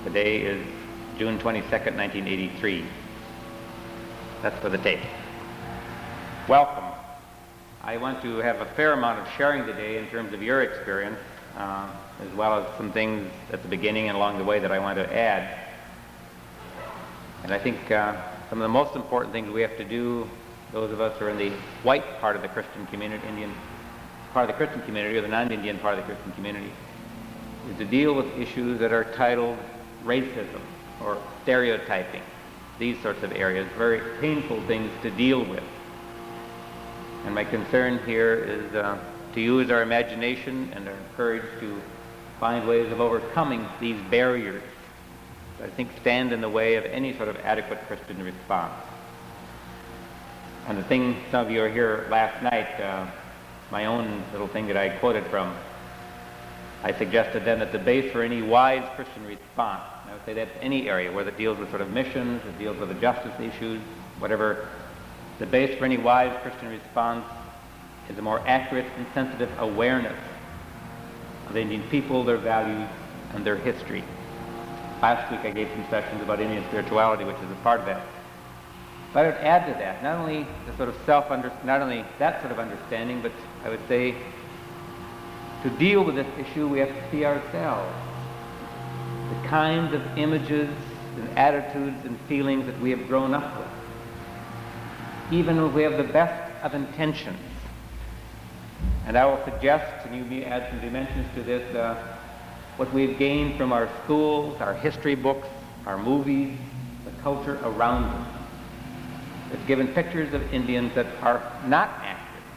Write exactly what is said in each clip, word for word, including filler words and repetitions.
Today is June twenty-second, nineteen eighty-three. That's for the tape. Welcome. I want to have a fair amount of sharing today in terms of your experience, uh, as well as some things at the beginning and along the way that I want to add. And I think uh, some of the most important things we have to do, those of us who are in the white part of the Christian community, Indian part of the Christian community, or the non-Indian part of the Christian community, is to deal with issues that are titled racism or stereotyping, these sorts of areas, very painful things to deal with. And my concern here is uh, to use our imagination and our courage to find ways of overcoming these barriers that I think stand in the way of any sort of adequate Christian response. And the thing, some of you are here last night, uh, my own little thing that I quoted from, I suggested then that the base for any wise Christian response, and I would say that's any area, whether it deals with sort of missions, it deals with the justice issues, whatever, the base for any wise Christian response is a more accurate and sensitive awareness of the Indian people, their values, and their history. Last week I gave some sessions about Indian spirituality, which is a part of that. But I would add to that, not only the sort of self, under, not only that sort of understanding, but I would say to deal with this issue, we have to see ourselves. The kinds of images and attitudes and feelings that we have grown up with. Even if we have the best of intentions. And I will suggest, and you may add some dimensions to this, uh, what we've gained from our schools, our history books, our movies, the culture around us. It's given pictures of Indians that are not accurate.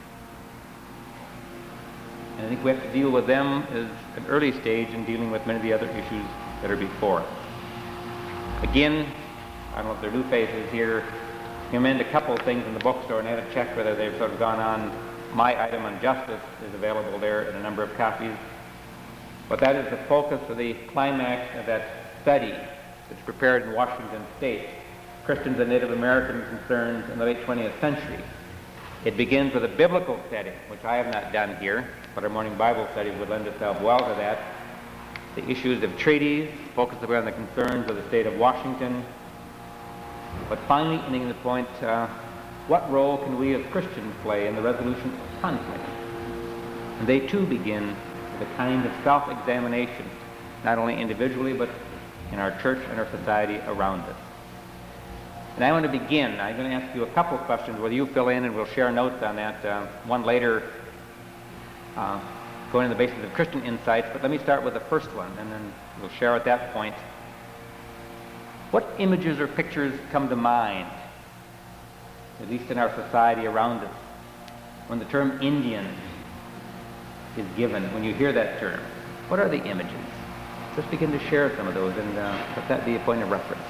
And I think we have to deal with them as an early stage in dealing with many of the other issues that are before us. Again, I don't know if there are new faces here. You mend a couple of things in the bookstore, and I haven't checked whether they've sort of gone on. My item on justice is available there in a number of copies. But that is the focus of the climax of that study that's prepared in Washington State, Christians and Native American Concerns in the late twentieth century. It begins with a biblical setting, which I have not done here, but our morning Bible study would lend itself well to that. The issues of treaties, focusing on the concerns of the state of Washington, but finally ending the point, uh, what role can we as Christians play in the resolution of conflict? And they too begin with a kind of self-examination, not only individually, but in our church and our society around us. And I want to begin. I'm going to ask you a couple of questions, whether you fill in and we'll share notes on that. Uh, one later, uh, going on the basis of Christian insights, but let me start with the first one, and then we'll share at that point. What images or pictures come to mind, at least in our society around us, when the term Indian is given, when you hear that term? What are the images? Let's begin to share some of those, and uh, let that be a point of reference.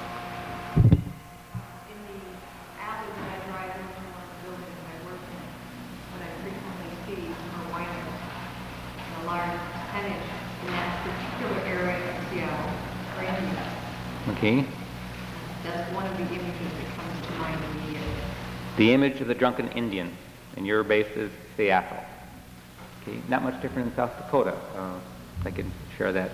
Okay. That's one of the images that comes to mind immediately. The image of the drunken Indian, and your base is Seattle. Okay, not much different in South Dakota. Uh, I can share that.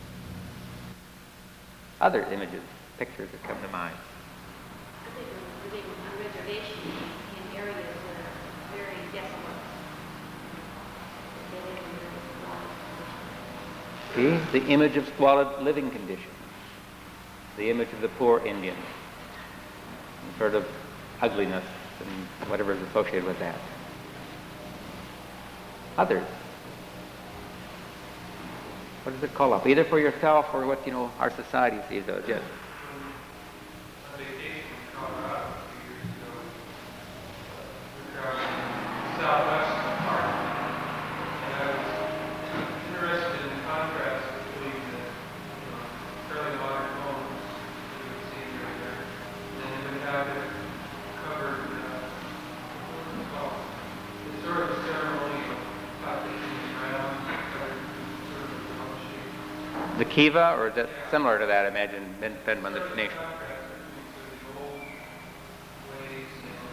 Other images, pictures that come to mind. I think we're living on reservations in areas that are very desolate. They live in very squalid conditions. Okay, the image of squalid living conditions. The image of the poor Indian, and sort of ugliness and whatever is associated with that. Others. What does it call up? Either for yourself or what, you know, our society sees those. Yes. On vacation in Colorado a few years ago, we were driving southwest of the park, and I was interested in the contrast between the you know, fairly modern homes that you would see right there, and then you would have it covered, uh, what was it called? It's sort of a ceremony of popping the ground, covered in sort of a dome shape. The kiva, or is that similar to that, I imagine, depending on the Sort of nation? contrast between the old ways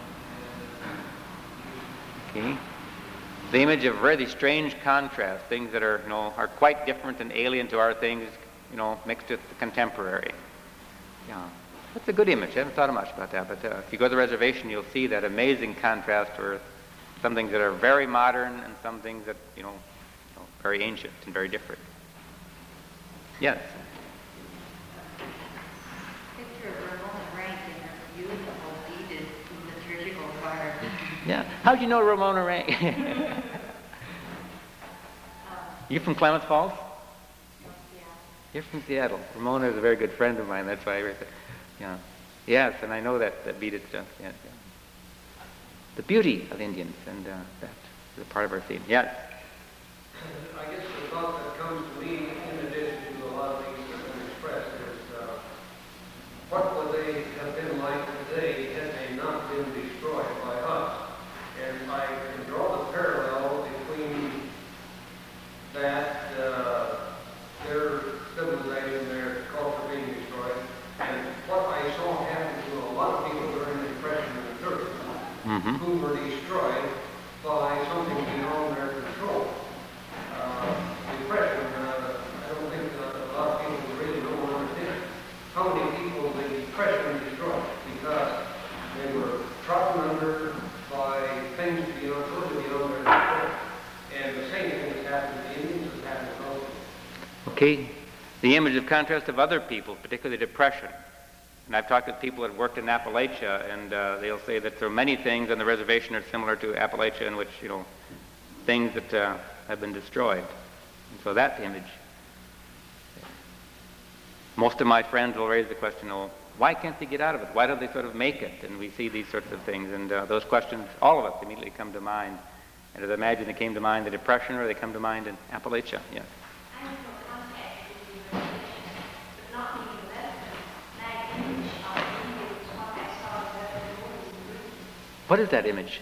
and, and Okay. The image of really strange contrast, things that are, you know, are quite different and alien to our things, you know, mixed with the contemporary. Yeah, that's a good image. I haven't thought much about that, but uh, if you go to the reservation, you'll see that amazing contrast where some things that are very modern and some things that, you know, you know very ancient and very different. Yes? Picture of Ramona Rank in her beautiful beaded liturgical garb. Yeah. How'd you know Ramona Rank? You from Klamath Falls? You're from Seattle. Ramona is a very good friend of mine. That's why I read that. Yeah. Yes, and I know that, that beaded stuff. Yes, yeah. The beauty of Indians, and uh, that is a part of our theme. Yes? I guess the thought that comes to me, in addition to a lot of things that have been expressed, is uh, what would they have been like today had they not been destroyed by us? And I can draw the parallel between that, uh, their civilization, their culture being destroyed, and what I saw happen to a lot of people during the Depression and the thirties, Mm-hmm. who were destroyed by something beyond their control. Uh, depression, uh, I don't think uh, a lot of people really don't understand how many people the depression destroyed because they were trodden under by things beyond, totally beyond their control. And the same thing has happened to the Indians, has happened to us. Okay. The image of contrast of other people, particularly Depression. And I've talked with people that worked in Appalachia, and uh, they'll say that there are many things on the reservation are similar to Appalachia, in which, you know, things that uh, have been destroyed. And so that image. Most of my friends will raise the question, oh, why can't they get out of it? Why don't they sort of make it? And we see these sorts of things, and uh, those questions, all of us, immediately come to mind. And as I imagine they came to mind the Depression, or they come to mind in Appalachia. Yes. I have no contact with the reservation, but not being a veteran, that image of Indians, what I saw as veteran movies and movies. What is that image?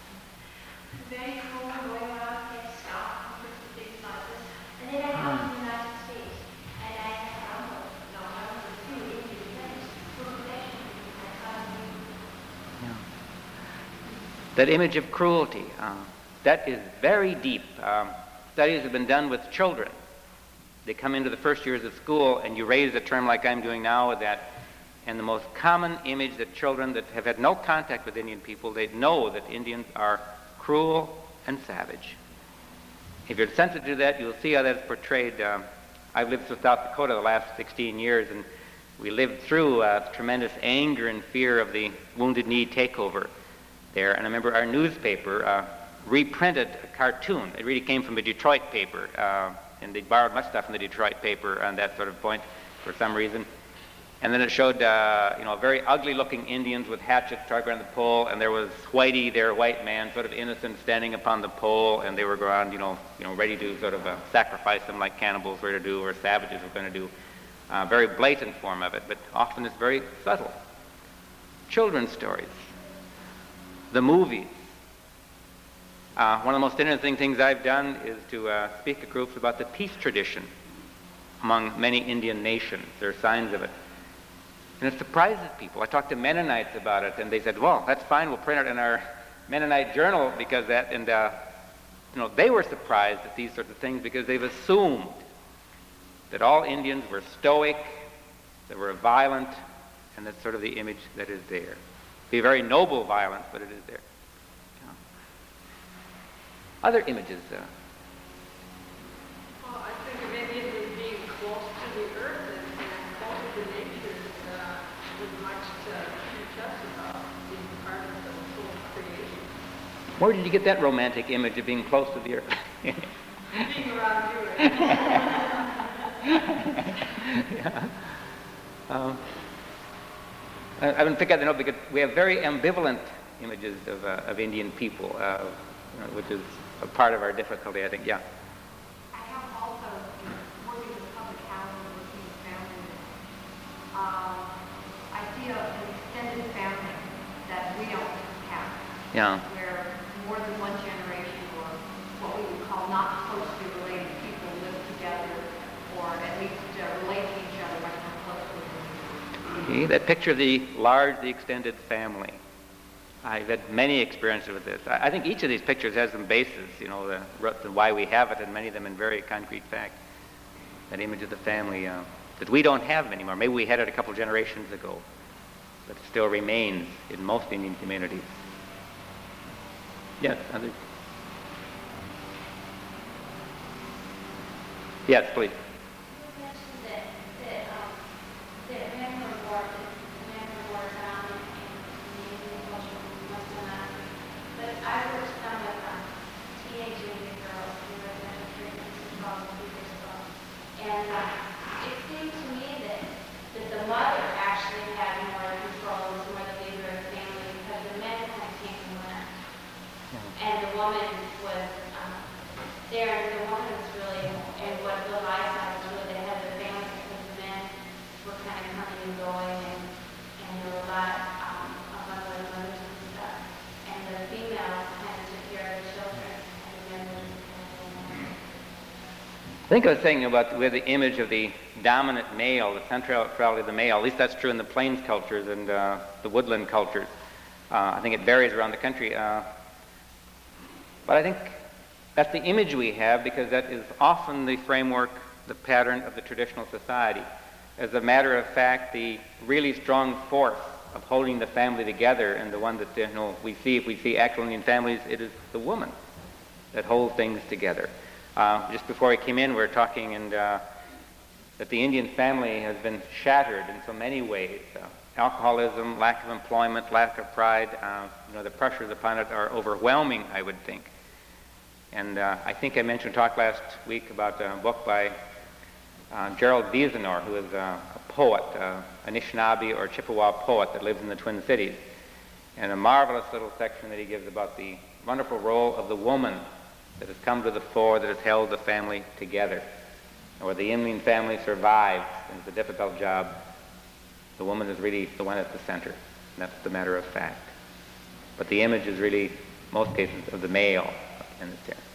Very cool, going around, get stuff, and things like this. And then I come to the United States, and I have a number, no, a number of few Indian friends who are connected with my cousin. Yeah. That image of cruelty, uh, that is very deep. Um, studies have been done with children. They come into the first years of school, and you raise a term like I'm doing now with that, and the most common image that children that have had no contact with Indian people, they know that Indians are cruel and savage. If you're sensitive to that, you'll see how that's portrayed. Um, I've lived through South Dakota the last sixteen years, and we lived through uh, tremendous anger and fear of the Wounded Knee takeover there. And I remember our newspaper uh, reprinted a cartoon. It really came from a Detroit paper, uh, and they borrowed much stuff from the Detroit paper on that sort of point for some reason. And then it showed, uh, you know, very ugly-looking Indians with hatchets tugged around the pole, and there was Whitey, their white man, sort of innocent, standing upon the pole, and they were around, you know, you know, ready to sort of uh, sacrifice them like cannibals were to do, or savages were going to do. Uh, very blatant form of it, but often it's very subtle. Children's stories, the movies. Uh, one of the most interesting things I've done is to uh, speak to groups about the peace tradition among many Indian nations. There are signs of it. And it surprises people. I talked to Mennonites about it, and they said, well, that's fine, we'll print it in our Mennonite journal because that, and, uh, you know, they were surprised at these sorts of things because they've assumed that all Indians were stoic, they were violent, and that's sort of the image that is there. Be very noble violence, but it is there. Yeah. Other images. Uh, Well, I think of Indians as being close to the earth and, and close to nature uh, with much to teach us about being part of the whole creation. where did you get that romantic image of being close to the earth? Being around you. Right? Yeah. Um, I, I've been picking that up because we have very ambivalent images of, uh, of Indian people, uh, you know, which is a part of our difficulty, I think. Yeah. I have also, working with public housing, working with families, um, I see a- an extended family that we don't have, Yeah. where more than one generation or what we would call not closely related people live together or at least uh, relate to each other much more closely. Okay, that picture of the large, the extended family. I've had many experiences with this. I, I think each of these pictures has some basis, you know, the roots and why we have it, and many of them in very concrete fact. that image of the family uh, that we don't have anymore. Maybe we had it a couple generations ago, but it still remains in most Indian communities. Yes, other. Yes, please. You mentioned that, that, um, that men were more, men were more dominant in the Indian culture than most of them. But I worked some with um, teenage Indian girls in residential treatments and twelve years ago. And uh, it seemed to me that, that the mother actually had more control and was more the leader of the family because the men kind of came and went. And the woman was um, there, and the woman was really, and what the lifestyle was really the head of the family because the men were kind of coming and going, and, and there were a lot um, of other mothers and stuff. And the females kind of took care of the children, and the men were just kind of going on. I think I was saying about with the image of the dominant male, the centrality of the male. At least that's true in the plains cultures and uh, the woodland cultures. Uh, I think it varies around the country. Uh, but I think that's the image we have because that is often the framework, the pattern of the traditional society. As a matter of fact, the really strong force of holding the family together and the one that you know, we see, if we see actual Indian families, it is the woman that holds things together. Uh, just before I came in, we were talking and uh, that the Indian family has been shattered in so many ways. Uh, alcoholism, lack of employment, lack of pride, uh, you know, the pressures upon it are overwhelming, I would think. And uh, I think I mentioned, talked last week about a book by uh, Gerald Wiesenor, who is uh, a poet, uh, a Anishinaabe or Chippewa poet that lives in the Twin Cities. And a marvelous little section that he gives about the wonderful role of the woman that has come to the fore, that has held the family together. And where the Indian family survives, and it's a difficult job, the woman is really the one at the center. And that's the matter of fact. But the image is really, most cases, of the male in the center.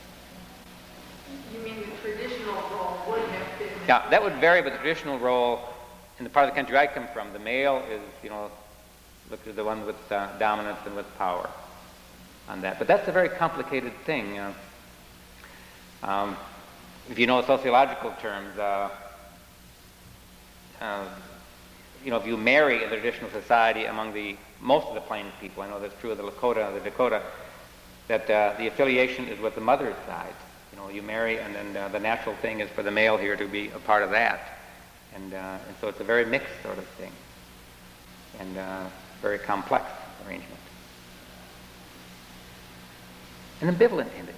You mean the traditional role would have been? Yeah, that would vary, but the traditional role in the part of the country I come from, the male is, you know, look at the one with uh, dominance and with power on that. But that's a very complicated thing. Uh, um, if you know sociological terms, uh, uh, you know, if you marry in the traditional society among the most of the plains people, I know that's true of the Lakota, the Dakota, that uh, the affiliation is with the mother's side. You know, you marry, and then uh, the natural thing is for the male here to be a part of that. And, uh, and so it's a very mixed sort of thing, and uh, very complex arrangement. An ambivalent image.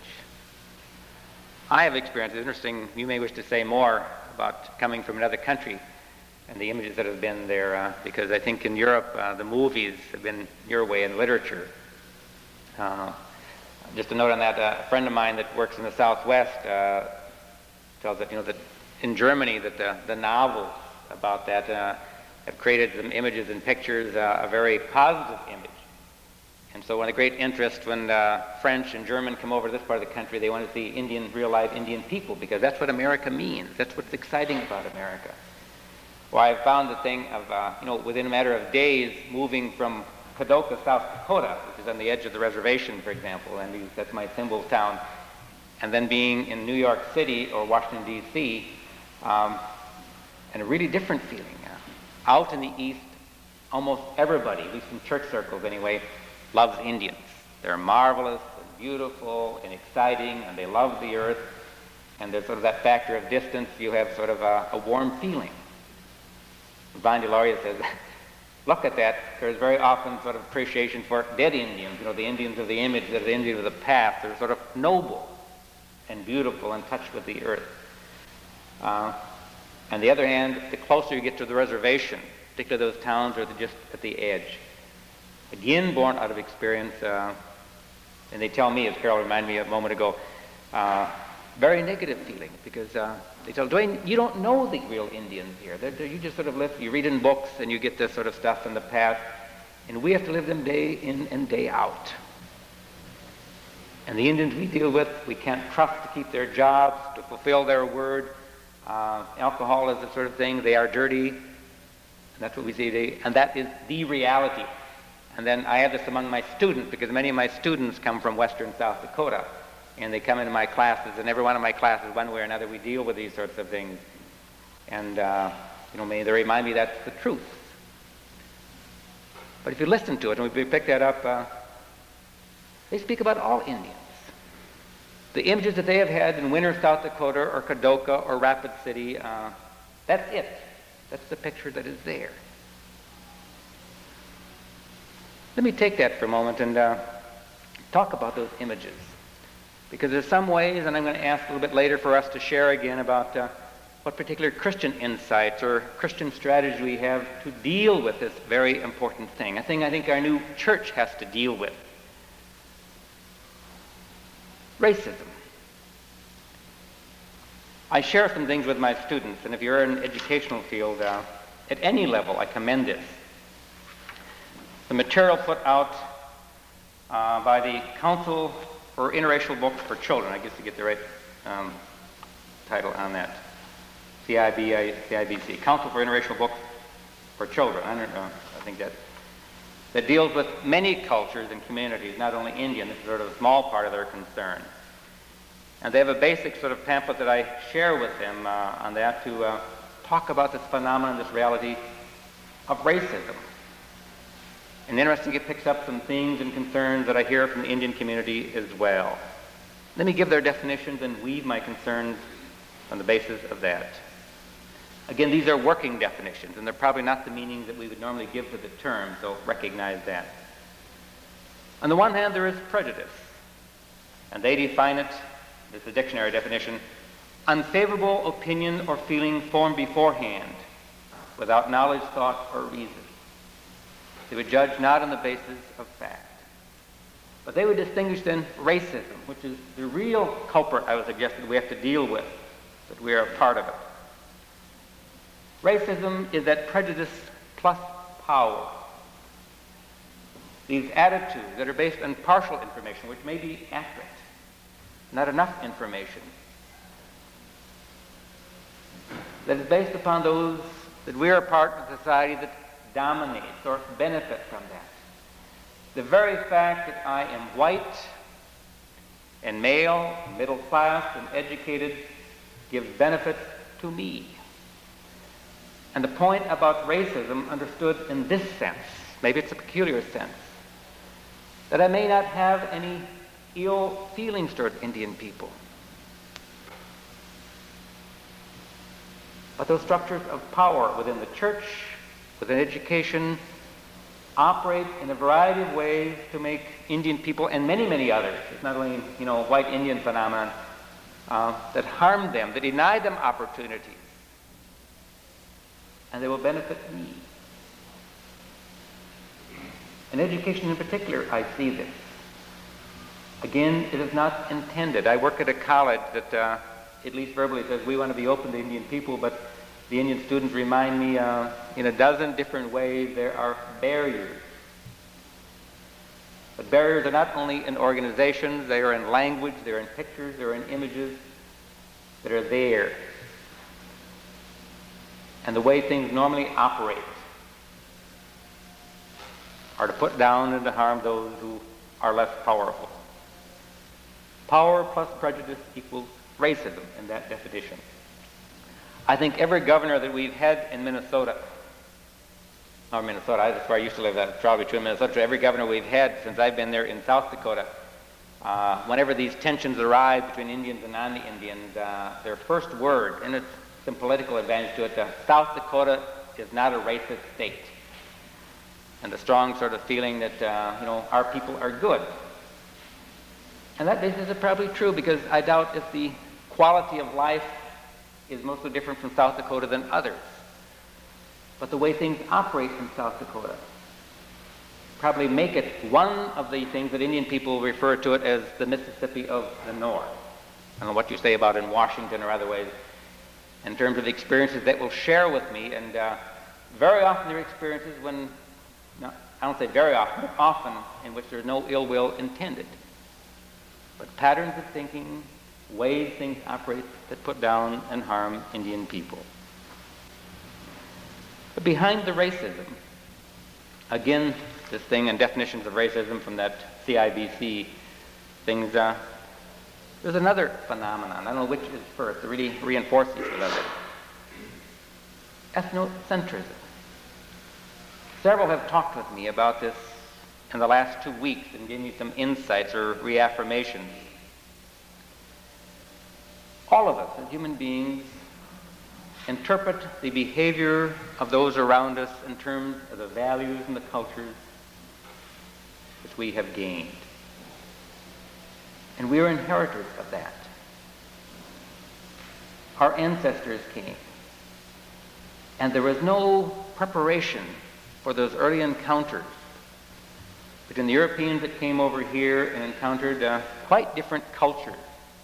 I have experienced, it's interesting, you may wish to say more about coming from another country and the images that have been there, uh, because I think in Europe, uh, the movies have been your way in literature. Uh, just a note on that, uh, a friend of mine that works in the Southwest uh, tells that, you know, that in Germany that the, the novels about that uh, have created some images and pictures, uh, a very positive image. And so one of the great interest when uh, French and German come over to this part of the country, they want to see Indian, real life Indian people, because that's what America means. That's what's exciting about America. Well, I've found the thing of, uh, you know, within a matter of days, moving from Kadoka, South Dakota, which is on the edge of the reservation, for example, and that's my symbol town, and then being in New York City or Washington, D C, um, and a really different feeling. Uh, out in the East, almost everybody, at least in church circles anyway, loves Indians. They're marvelous and beautiful and exciting, and they love the earth, and there's sort of that factor of distance. You have sort of a, a warm feeling. Vine Deloria says, look at that. There's very often sort of appreciation for dead Indians, you know, the Indians of the image, the Indians of the past. They're sort of noble and beautiful, in touch with the earth. Uh, on the other hand, the closer you get to the reservation, particularly those towns that are just at the edge, again born out of experience, uh, and they tell me, as Carol reminded me a moment ago, uh, very negative feeling, because uh, they tell Dwayne, you don't know the real Indians here. They're, they're, you just sort of live, you read in books and you get this sort of stuff from the past, and we have to live them day in and day out. And the Indians we deal with, we can't trust to keep their jobs, to fulfill their word. Uh, alcohol is the sort of thing. They are dirty. And that's what we see today. And that is the reality. And then I have this among my students, because many of my students come from western South Dakota. And they come into my classes, and every one of my classes, one way or another, we deal with these sorts of things. And, uh, you know, may they remind me that's the truth. But if you listen to it, and we pick that up, uh, they speak about all Indians. The images that they have had in Winter, South Dakota, or Kadoka, or Rapid City, uh, that's it. That's the picture that is there. Let me take that for a moment and uh, talk about those images. Because there's some ways, and I'm going to ask a little bit later for us to share again about uh, what particular Christian insights or Christian strategy we have to deal with this very important thing. A thing I think our new church has to deal with. Racism. I share some things with my students, and if you're in an educational field, uh, at any level, I commend this. The material put out uh, by the Council for Interracial Books for Children, I guess to get the right um, title on that, C I B C, Council for Interracial Books for Children, I don't know, I think that, that deals with many cultures and communities, not only Indian. This is sort of a small part of their concern. And they have a basic sort of pamphlet that I share with them uh, on that to uh, talk about this phenomenon, this reality of racism. And interesting, it picks up some themes and concerns that I hear from the Indian community as well. Let me give their definitions and weave my concerns on the basis of that. Again, these are working definitions, and they're probably not the meanings that we would normally give to the term, so recognize that. On the one hand, there is prejudice, and they define it, this is a dictionary definition, unfavorable opinion or feeling formed beforehand, without knowledge, thought, or reason. They would judge not on the basis of fact. But they would distinguish then racism, which is the real culprit I would suggest that we have to deal with, that we are a part of it. Racism is that prejudice plus power. These attitudes that are based on partial information, which may be accurate, not enough information, that is based upon those that we are a part of a society that dominates or benefits from that. The very fact that I am white and male, middle class, and educated gives benefit to me. And the point about racism understood in this sense, maybe it's a peculiar sense, that I may not have any ill feelings toward Indian people. But those structures of power within the church, within education, operate in a variety of ways to make Indian people and many, many others, it's not only, you know, white Indian phenomenon, uh, that harm them, that deny them opportunities. And they will benefit me. In education in particular, I see this. Again, it is not intended. I work at a college that, uh, at least verbally, says we want to be open to Indian people, but the Indian students remind me uh, in a dozen different ways there are barriers. But barriers are not only in organizations, they are in language, they're in pictures, they're in images that are there. And the way things normally operate are to put down and to harm those who are less powerful. Power plus prejudice equals racism in that definition. I think every governor that we've had in Minnesota, or Minnesota, that's where I used to live, that's probably true in Minnesota, every governor we've had since I've been there in South Dakota, uh, whenever these tensions arise between Indians and non-Indians, uh, their first word, and it's some political advantage to it, uh, South Dakota is not a racist state. And the strong sort of feeling that, uh, you know, our people are good. And that basis is probably true, because I doubt if the quality of life is mostly different from South Dakota than others. But the way things operate in South Dakota probably make it one of the things that Indian people refer to it as the Mississippi of the North. I don't know what you say about it in Washington or other ways, in terms of the experiences that will share with me, and uh, very often there are experiences when, no, I don't say very often, but often in which there's no ill will intended. But patterns of thinking, ways things operate that put down and harm Indian people. But behind the racism, again, this thing and definitions of racism from that C I B C things, uh, there's another phenomenon. I don't know which is first, to really reinforce each other. ethnocentrism. Several have talked with me about this in the last two weeks and given me some insights or reaffirmations. All of us as human beings interpret the behavior of those around us in terms of the values and the cultures which we have gained. And we are inheritors of that. Our ancestors came, and there was no preparation for those early encounters between the Europeans that came over here and encountered uh, quite different cultures.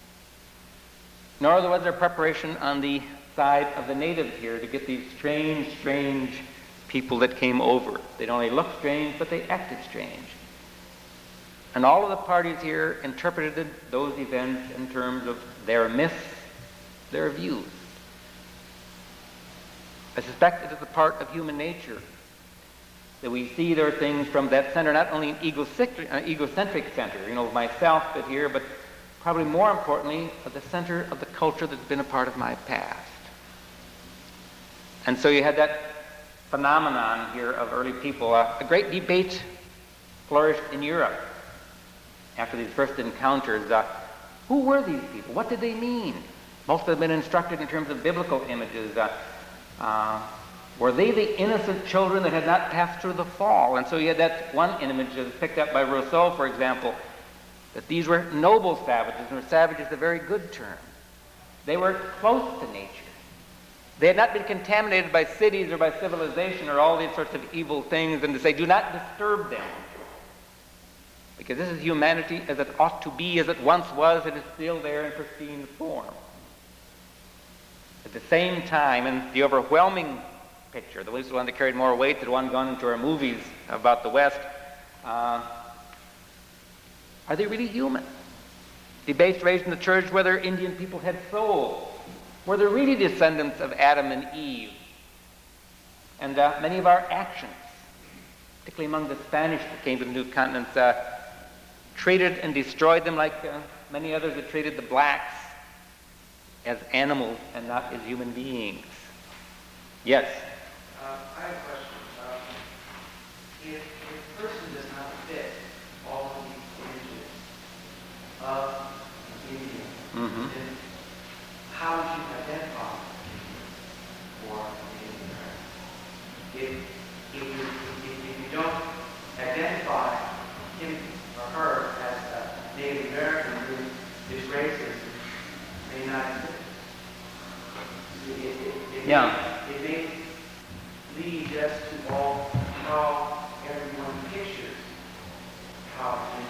Nor was there preparation on the side of the natives here to get these strange, strange people that came over. They'd only look strange, but they acted strange. And all of the parties here interpreted those events in terms of their myths, their views. I suspect it is a part of human nature that we see their things from that center, not only an egocentric, uh, egocentric center, you know, myself but here, but probably more importantly, at the center of the culture that's been a part of my past. And so you had that phenomenon here of early people. Uh, a great debate flourished in Europe after these first encounters. Uh, who were these people? What did they mean? Most have been instructed in terms of biblical images. Uh, uh, were they the innocent children that had not passed through the fall? And so you had that one image that was picked up by Rousseau, for example, that these were noble savages, and savage is a very good term. They were close to nature. They had not been contaminated by cities or by civilization or all these sorts of evil things, and to say, do not disturb them. Because this is humanity as it ought to be, as it once was, it is still there in pristine form. At the same time, and the overwhelming picture, the one that carried more weight, the one gone into our movies about the West, uh, are they really human? Debates raised in the church whether Indian people had souls. Were they really descendants of Adam and Eve? And uh, many of our actions, particularly among the Spanish that came to the new continents, uh, treated and destroyed them like uh, many others that treated the blacks as animals and not as human beings. Yes? Uh, I have a question. Um, if, if a person does not fit all of these images of India, Mm-hmm. then how would you identify for the Indian? If, if, you, if, if you don't identify him or her as a Native American who is racist, may not exist. It, it, it, it Yeah. May, it may lead us to all how everyone pictures how Indian.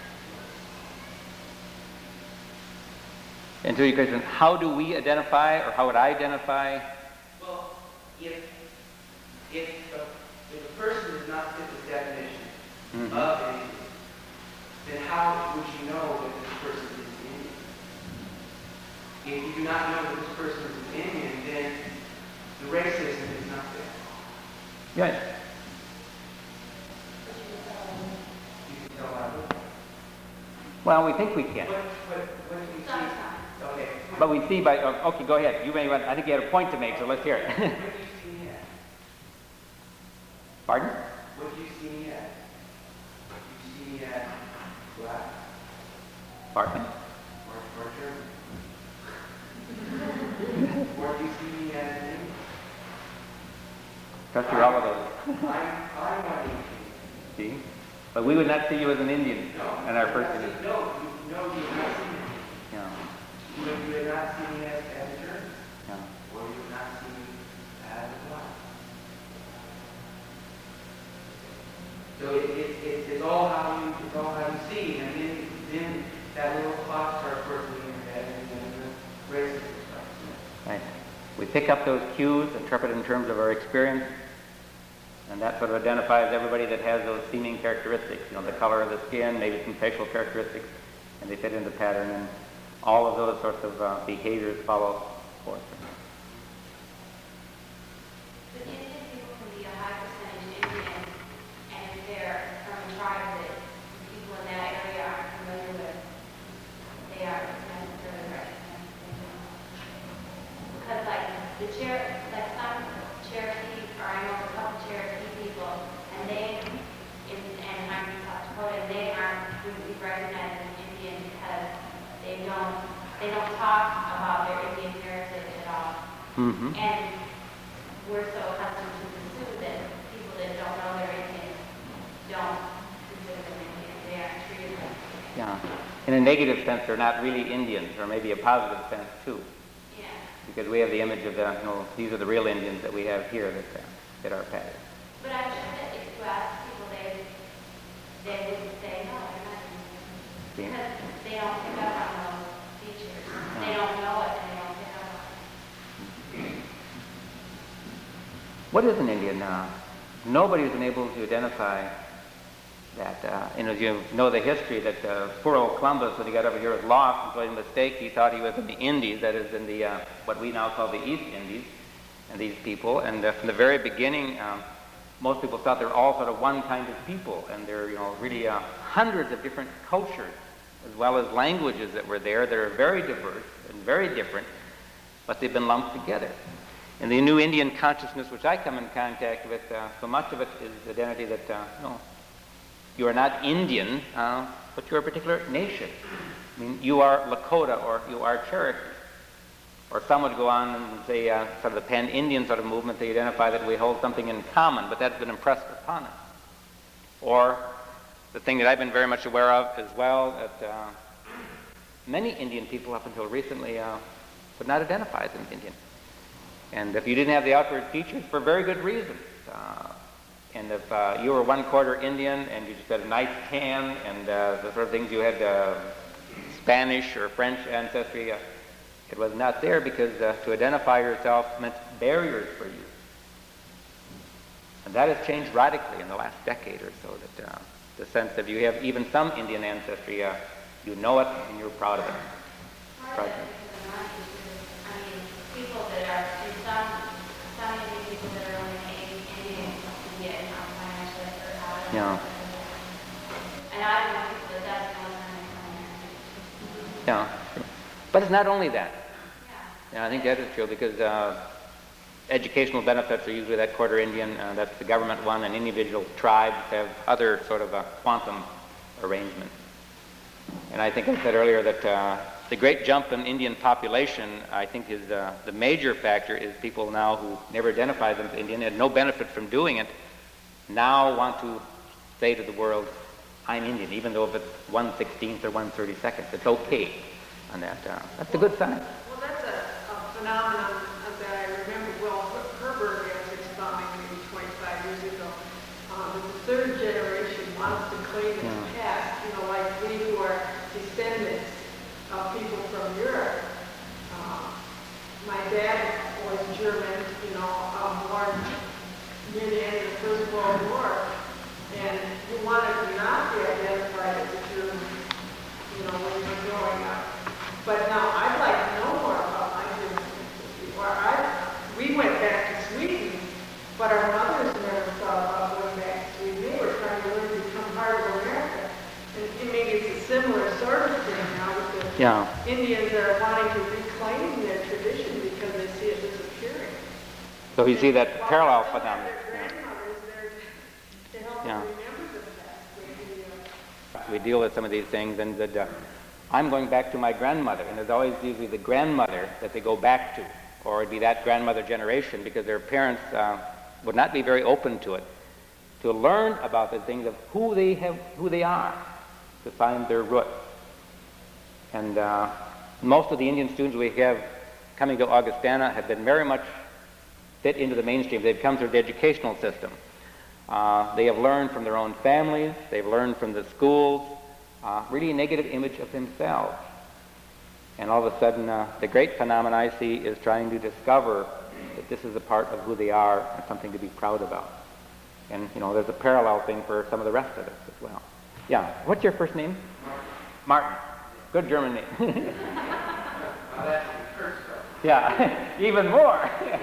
And to your question, how do we identify, or how would I identify? Well, if if a, if a person does not fit the definition Mhm. of Indian, then how would you know that this person is Indian? If you do not know that this person is an Indian, then the racism is not there. Yes. You can tell by looking. Well, we think we can. What what what do you see? Sometimes. Okay. But we see by, oh, okay, go ahead. You may want, I think you had a point to make, so let's hear it. What do you see me as? Pardon? What do you see me as? Do you see me as black Pardon? or, or German? Or do you see me as an Indian? Trust you're all of those. I, I want Indian. See? But we would not see you as an Indian No. in our first No, image. no, you, no, you have not seen me. Yeah. You, you have not seen me as, as a German. Yeah. Or you have not seen me as a black. So it, it, it, it's all how you, it's all how you see, and then, then that little clock starts working in your head, and then the racism starts. Right. We pick up those cues, interpret in terms of our experience, and that sort of identifies everybody that has those seeming characteristics, you know, the color of the skin, maybe some facial characteristics, and they fit into the pattern, and all of those sorts of uh, behaviors follow course. But Indian people can be a high percentage Indian, and if they're from a tribe that people in that area aren't familiar with, they aren't necessarily recognized. Because like the chair, like some they don't talk about their Indian heritage at all. Mm-hmm. And we're so accustomed to the Sioux that people that don't know they're Indian don't consider them Indian. They aren't treated like Indian. Yeah. In a negative sense, they're not really Indians, or maybe a positive sense too, Yeah. because we have the image of the, you know, these are the real Indians that we have here that uh, that are patted. But I'm sure that if you ask people, they they wouldn't say no, they're not Indian. See? Because they don't pick up on those features. They don't know it, and they don't pick up on it. What is an Indian now? Nobody's been able to identify that. Uh, you know, you know the history that uh, poor old Columbus, when he got over here, was lost and made a mistake. He thought he was in the Indies, that is in the uh, what we now call the East Indies, and these people. And uh, from the very beginning, um, most people thought they're all sort of one kind of people, and they're, you know, really uh, hundreds of different cultures, as well as languages that were there. They're very diverse and very different, but they've been lumped together. In the new Indian consciousness, which I come in contact with, uh, so much of it is identity that, uh, no, you are not Indian, uh, but you're a particular nation. I mean, you are Lakota, or you are Cherokee. Or some would go on and say, uh, sort of the pan-Indian sort of movement, they identify that we hold something in common, but that's been impressed upon us. Or the thing that I've been very much aware of as well, that uh, many Indian people up until recently uh, would not identify as an Indian. And if you didn't have the outward features, for very good reasons. Uh, and if uh, you were one quarter Indian and you just had a nice tan and uh, the sort of things you had uh, Spanish or French ancestry, uh, it was not there, because uh, to identify yourself meant barriers for you. And that has changed radically in the last decade or so, that uh, the sense that you have even some Indian ancestry, uh, you know it and you're proud of it. Part of it is the money, too. I mean, people that are, in some, some Indian people that are only Indian, Indian to get um, financially hurt out of it. Yeah. And I know people that that's the only time they come here. Yeah. But it's not only that. Yeah. Yeah, I think that is true, because uh, educational benefits are usually that quarter Indian, uh, that's the government one, and individual tribes have other sort of a quantum arrangement. And I think I said earlier that uh, the great jump in Indian population, I think, is uh, the major factor is people now who never identified them as Indian, had no benefit from doing it, now want to say to the world, I'm Indian, even though if it's one sixteenth or one thirty-second, it's okay on that. Uh, that's a good sign. Well, that's a, a phenomenon that I remember well. Herbert has expounding maybe twenty-five years ago. Uh, that the third generation wants to claim its Yeah. past. You know, like we who are descendants of people from Europe. Uh, my dad was German, you know, um, born near the end of the First World War, and you wanted to not be identified as a German, you know, when you were growing up. But now I'd like to know more about my German ancestry. Or I, we went back to Sweden, but our mothers never thought about going back to Sweden. They were trying to really become part of America. And, and maybe it's a similar sort of thing now that the Yeah. Indians are wanting to reclaim their tradition because they see it disappearing. So you see that While parallel they still have phenomenon. their grandmothers there to- to help Yeah. them remember the past. Maybe, uh, We deal with some of these things, and that uh, I'm going back to my grandmother, and there's always usually the grandmother that they go back to, or it'd be that grandmother generation, because their parents uh, would not be very open to it, to learn about the things of who they have, who they are, to find their root. And uh, most of the Indian students we have coming to Augustana have been very much fit into the mainstream. They've come through the educational system. Uh, they have learned from their own families, they've learned from the schools, uh, really a negative image of themselves. And all of a sudden, uh, the great phenomenon I see is trying to discover that this is a part of who they are and something to be proud about. And, you know, there's a parallel thing for some of the rest of us as well. Yeah, what's your first name? Martin. Good German name. Well, that's the first stuff. Yeah, even more.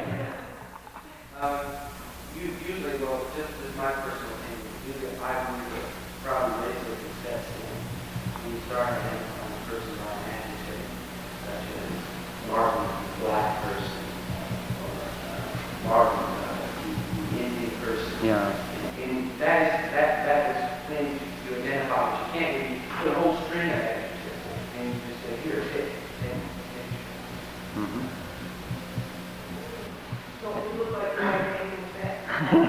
Um, you usually, well, just as my personal opinion, usually I believe that problem is with success when you start identifying a person by an adjective, such as Marvin, the black person, or uh, Marvin, uh, the, the Indian person. Yeah. And, and that is that that is things you identify, but you can't really put a whole string of adjectives and you just say, here, hit. And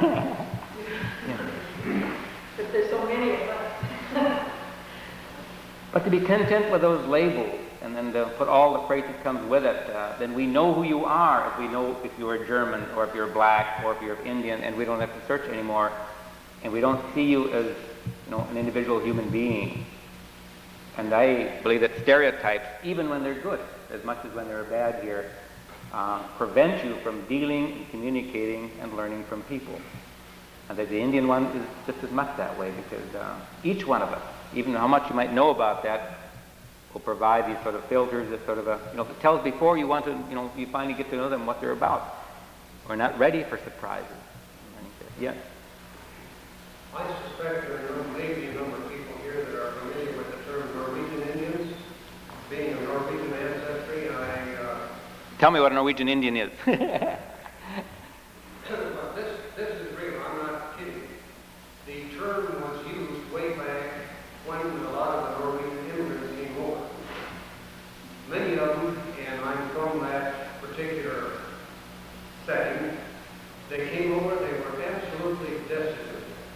But there's so many of us. But to be content with those labels and then to put all the freight that comes with it, uh, then we know who you are if we know if you're German or if you're black or if you're Indian, and we don't have to search anymore, and we don't see you as, you know, an individual human being. And I believe that stereotypes, even when they're good, as much as when they're bad here, uh, prevent you from dealing and communicating and learning from people. And that the Indian one is just as much that way, because uh, each one of us, even how much you might know about that, will provide these sort of filters that sort of, a, you know, it tells before you want to, you know, you finally get to know them what they're about. We're not ready for surprises. Yes? I suspect there are maybe a number of people here that are familiar with the term Norwegian Indians. Being of Norwegian ancestry, I... Uh, Tell me what a Norwegian Indian is. well, this, this is real, I'm not kidding. The term was used way back when a lot of the Norwegian immigrants came over. Many of them, and I'm from that particular setting, they came over, they were absolutely destitute.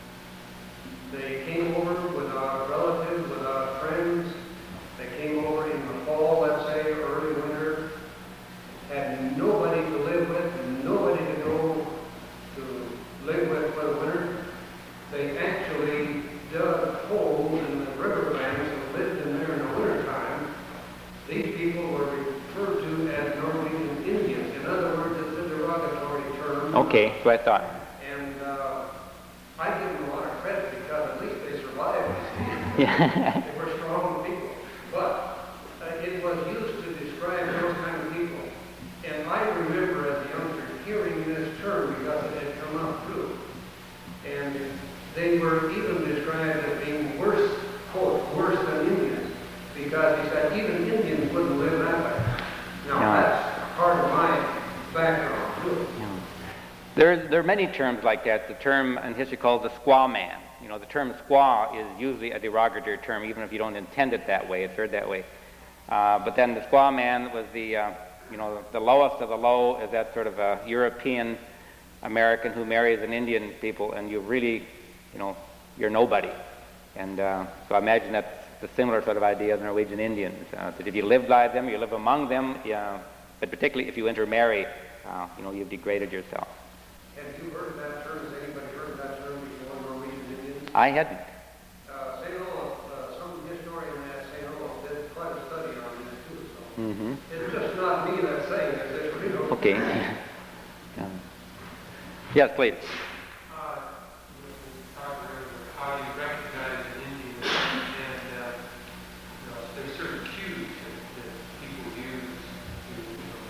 They came over without relatives, without friends. They came over in the fall, let's say, early winter, had nobody to live with, nobody to go to live with for the winter. They actually dug holes in the riverbanks and lived in there in the wintertime. These people were referred to as Norwegian Indians. In other words, it's a derogatory term. Okay, that's what I thought. And uh, I give them a lot of credit because at least they survived. Yeah. They were strong people. But uh, it was used to describe those kind of people. And I remember as a youngster hearing this term because it had come up too. And they were even described as being worse, quote, worse than Indians. Because he said even Indians wouldn't live that way. Now No. that's part of my background too. There, there are many terms like that. The term in history called the squaw man. You know, the term squaw is usually a derogatory term, even if you don't intend it that way. It's heard that way. Uh, but then the squaw man was the, uh, you know, the lowest of the low, is that sort of a European American who marries an Indian people, and you really, you know, you're nobody. And uh, so I imagine that's the similar sort of idea of the Norwegian Indians. Uh, that if you live by them, you live among them, yeah, but particularly if you intermarry, uh, you know, you've degraded yourself. Have you heard that term? Has anybody heard that term before, Norwegian Indians? I hadn't. Uh, Saint Olaf, uh, some historian at Saint Olaf did quite a study on this too, so Mm-hmm. it's just not me that's saying it, it's real. Okay. Um, yes, please. Uh, talk about how you recognize an Indian, and uh, you know, there's certain cues that, that people use to, you know,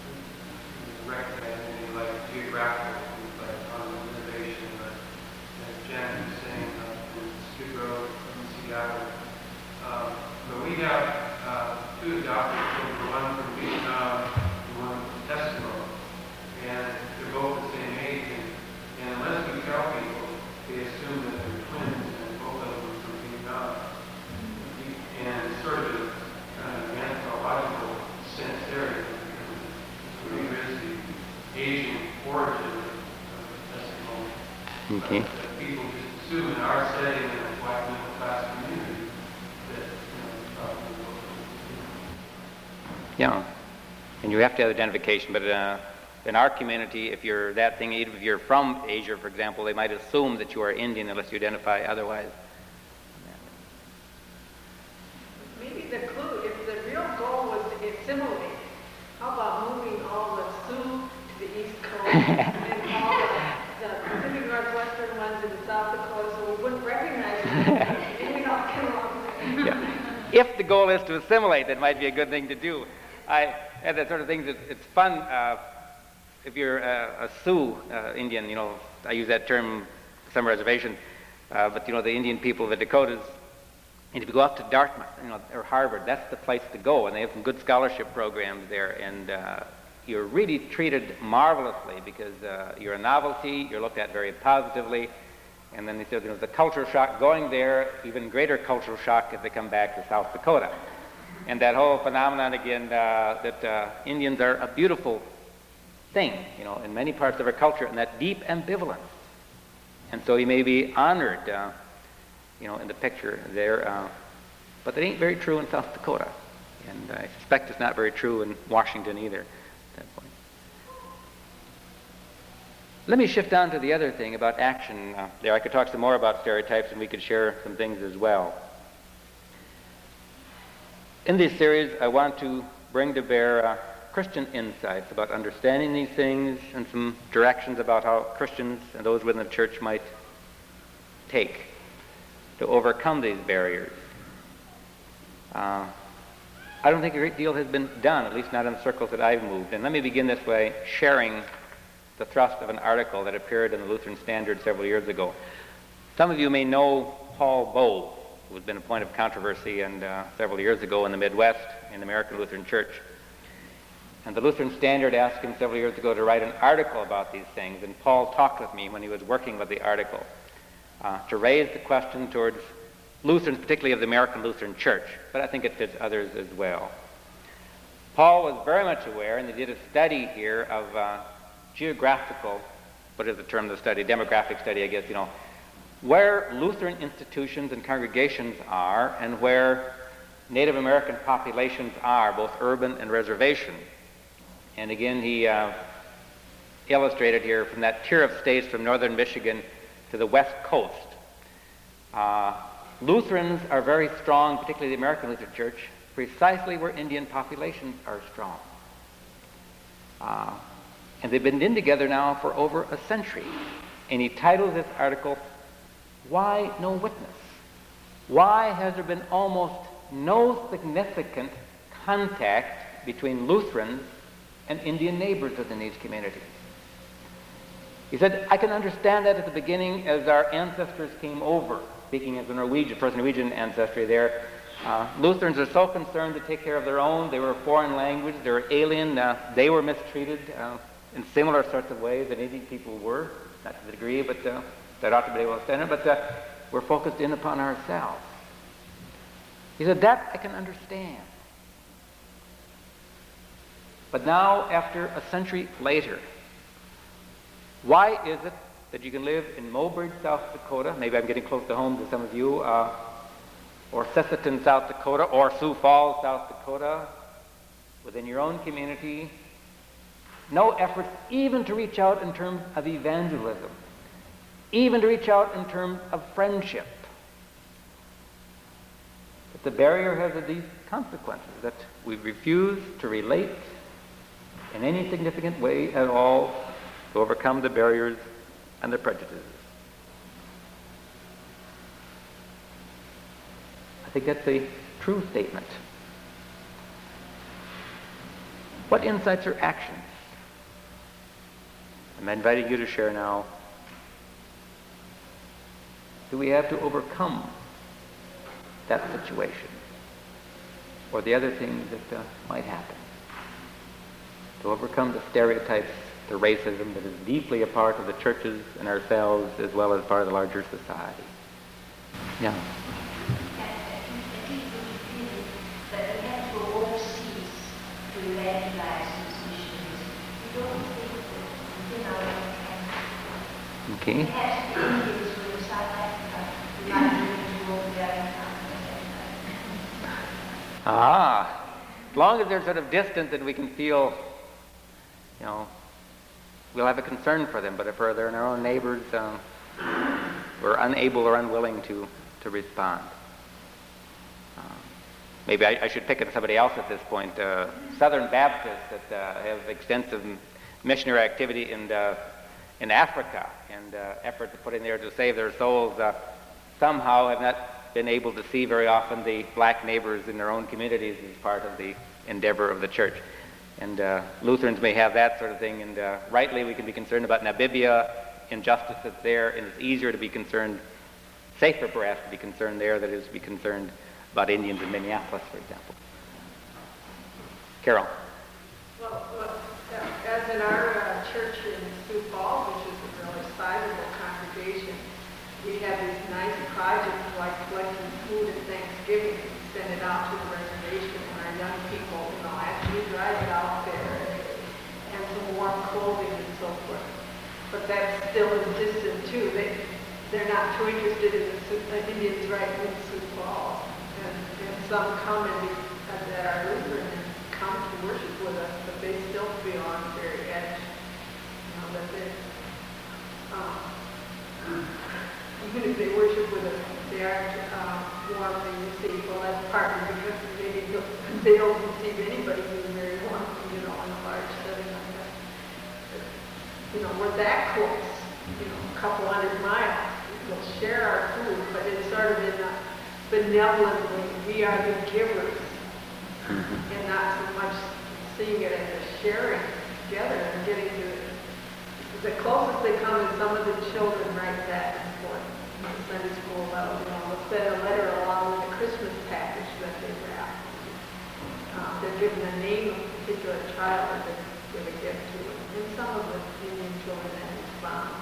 to recognize an Indian, like geographical things, like on innovation, like as Janet was saying, uh, with Skid Row from Seattle. Um, but we have uh, two adopted children, one from Vietnam and one from Eskimo, and they're both the same age, and, and unless we tell people, they assume that they're twins, and both of them are from Vietnam. And it's sort of a kind of anthropological sense there, because there is the Asian origin of Eskimo. Okay. Uh, that people just assume in our setting in a white middle class community that, you know, probably both of them. Yeah. And you have to have identification, but uh, in our community, if you're that thing, even if you're from Asia, for example, they might assume that you are Indian unless you identify otherwise. Maybe the clue, if the real goal was to assimilate, how about moving all the Sioux to the East Coast and all the, the Pacific Northwestern ones in the South Dakota, so we wouldn't recognize them? Maybe we all get along. Yeah. If the goal is to assimilate, that might be a good thing to do. I had that sort of things. It, it's fun uh, if you're a, a Sioux uh, Indian. You know, I use that term some reservation, uh, but you know, the Indian people of the Dakotas. And if you go out to Dartmouth, you know, or Harvard, that's the place to go, and they have some good scholarship programs there, and uh, you're really treated marvelously because uh, you're a novelty. You're looked at very positively. And then they said, you know, the culture shock going there, even greater cultural shock if they come back to South Dakota. And that whole phenomenon again, uh, that uh, Indians are a beautiful thing, you know, in many parts of our culture, and that deep ambivalence And so he may be honored, uh, you know, in the picture there. Uh, but that ain't very true in South Dakota. And I suspect it's not very true in Washington either at that point. Let me shift on to the other thing about action. Uh, there, I could talk some more about stereotypes, and we could share some things as well. In this series, I want to bring to bear uh, Christian insights about understanding these things and some directions about how Christians and those within the church might take to overcome these barriers. Uh, I don't think a great deal has been done, at least not in the circles that I've moved. And let me begin this way, sharing the thrust of an article that appeared in the Lutheran Standard several years ago. Some of you may know Paul Bowe, who has been a point of controversy and uh, several years ago in the Midwest in the American Lutheran Church. And the Lutheran Standard asked him several years ago to write an article about these things, and Paul talked with me when he was working with the article uh, to raise the question towards Lutherans, particularly of the American Lutheran Church, but I think it fits others as well. Paul was very much aware, and he did a study here of uh, geographical, what is the term of the study, demographic study, I guess, you know, where Lutheran institutions and congregations are and where Native American populations are, both urban and reservation. And again, he uh, illustrated here from that tier of states from northern Michigan to the west coast. Uh, Lutherans are very strong, particularly the American Lutheran Church, precisely where Indian populations are strong. Uh, and they've been in together now for over a century. And he titled this article, "Why No Witness?" Why has there been almost no significant contact between Lutherans and Indian neighbors within these communities? He said, I can understand that at the beginning as our ancestors came over, speaking as a Norwegian, first Norwegian ancestry there. Uh, Lutherans are so concerned to take care of their own. They were a foreign language. They were alien. Uh, they were mistreated uh, in similar sorts of ways that Indian people were, not to the degree, but uh, that ought to be able to stand it. But uh, we're focused in upon ourselves. He said, that I can understand. But now, after a century later, why is it that you can live in Mobridge, South Dakota, maybe I'm getting close to home to some of you, uh, or Sisseton, South Dakota, or Sioux Falls, South Dakota, within your own community, no efforts even to reach out in terms of evangelism, even to reach out in terms of friendship. But the barrier has these consequences, that we refuse to relate in any significant way at all to overcome the barriers and the prejudices. I think that's a true statement. What insights or actions? I'm inviting you to share now. Do we have to overcome that situation or the other things that uh, might happen? To overcome the stereotypes, the racism that is deeply a part of the churches and ourselves as well as part of the larger society. Yeah. That we have to go overseas to evangelize these missionaries. We don't think that within our own country. Okay. It has to be Indians who are in South Africa who might be able to go over there and come. Ah, as long as they're sort of distant and we can feel, you know, we'll have a concern for them. But if they're our own neighbors, um, we're unable or unwilling to, to respond. Uh, maybe I, I should pick on somebody else at this point. Uh, Southern Baptists that uh, have extensive missionary activity in uh, in Africa and uh, effort to put in there to save their souls, uh, somehow have not been able to see very often the black neighbors in their own communities as part of the endeavor of the church. And uh, Lutherans may have that sort of thing, and uh, rightly we can be concerned about Namibia, injustice that's there, and it's easier to be concerned, safer perhaps to be concerned there than it is to be concerned about Indians in Minneapolis, for example. Carol. Well, well, as in our uh, church in Sioux Falls, which is a really sizable congregation, we have these nice projects like collecting food at Thanksgiving and send it out to the reservation, and our young people, you know, actually drive it out there, and some warm clothing and so forth. But that still is distant too. They, not too interested in the Sioux, uh, Indians right in Sioux Falls. And, and some come and be, uh, that are Lutheran and come to worship with us, but they still feel on the very edge. You know, that they, um, even if they worship with us, they aren't um, warmly received. Well, that's partly because maybe don't- they don't receive anybody who's very warm, you know, in a large setting like that. But, you know, we're that close, you know, a couple hundred miles. We'll share our food, but it's sort of in a benevolent way. We are the givers, and not so much seeing it as a sharing together and getting to the closest they come is some of the children write back and forth in the Sunday school level. You know, they'll send a letter along with a Christmas package that they wrap. Um, they're given the name of a particular child that they give a gift to. And some of the Indian children then respond.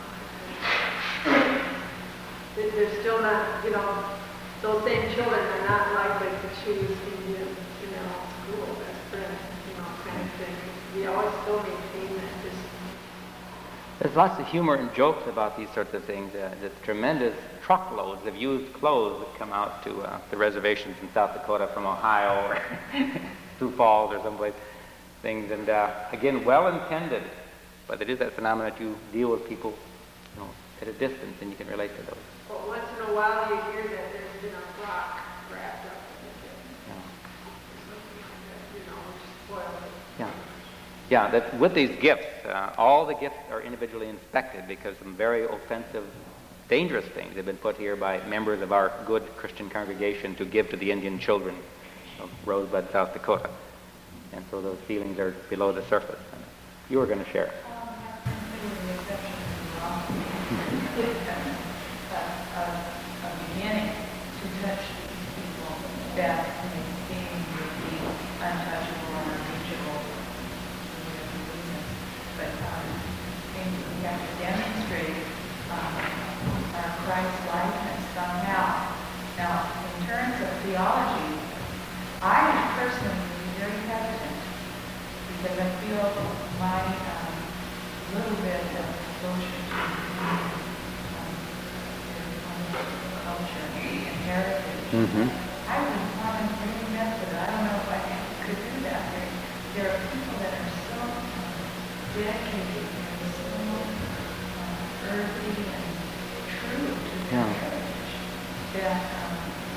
They- They're still not, you know, those same children are not likely to choose Indian, you know, school as friends, you know, kind of thing. We always still maintain that this. There's lots of humor and jokes about these sorts of things. Uh, the tremendous truckloads of used clothes that come out to uh, the reservations in South Dakota from Ohio or Sioux Falls or someplace. Things and uh, again, well intended, but it is that phenomenon that you deal with people, you know, at a distance, and you can relate to those. But once in a while you hear that there's been a rock wrapped up in it. Yeah. Something like that, you know, which spoils it. Yeah. Yeah, that with these gifts, uh, all the gifts are individually inspected because some very offensive, dangerous things have been put here by members of our good Christian congregation to give to the Indian children of Rosebud, South Dakota. And so those feelings are below the surface. And you were going to share. A beginning to touch these people that may seem to be untouchable or unreachable. But um, things that we have to demonstrate um, our Christ likeness somehow. Now, in terms of theology, I personally would be very hesitant because I feel my um, little bit of devotion to um, culture and heritage. Mm-hmm. I would want to really mess with it. I don't know if I could do that. There, there are people that are so um, dedicated and so um, earthy and true to their Yeah. heritage that, um,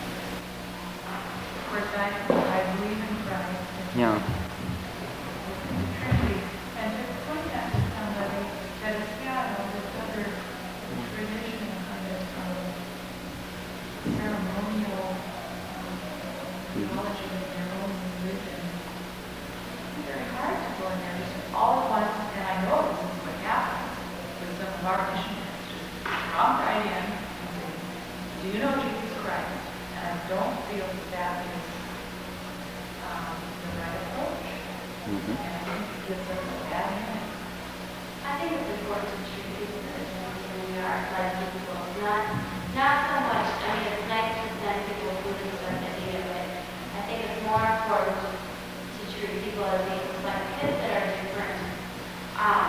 of course, I, I believe in Christ. And Yeah. the Trinity. And to point that to somebody that is, yeah, no, this other traditional kind of um, ceremonial um, theology of their own religion. It's very hard to go in there just all at once, and I know this is what happens with some of our missionaries. Just drop right in and say, do you know Jesus Christ? And I don't feel that that is um, the right approach. Mm-hmm. And I think it gives us a bad name. I think it's important to treat people as we are, like people, not, not so much, I mean, it's nice to send people food and stuff that need it, but I think it's more important to treat people as equals, like kids that are different. Um,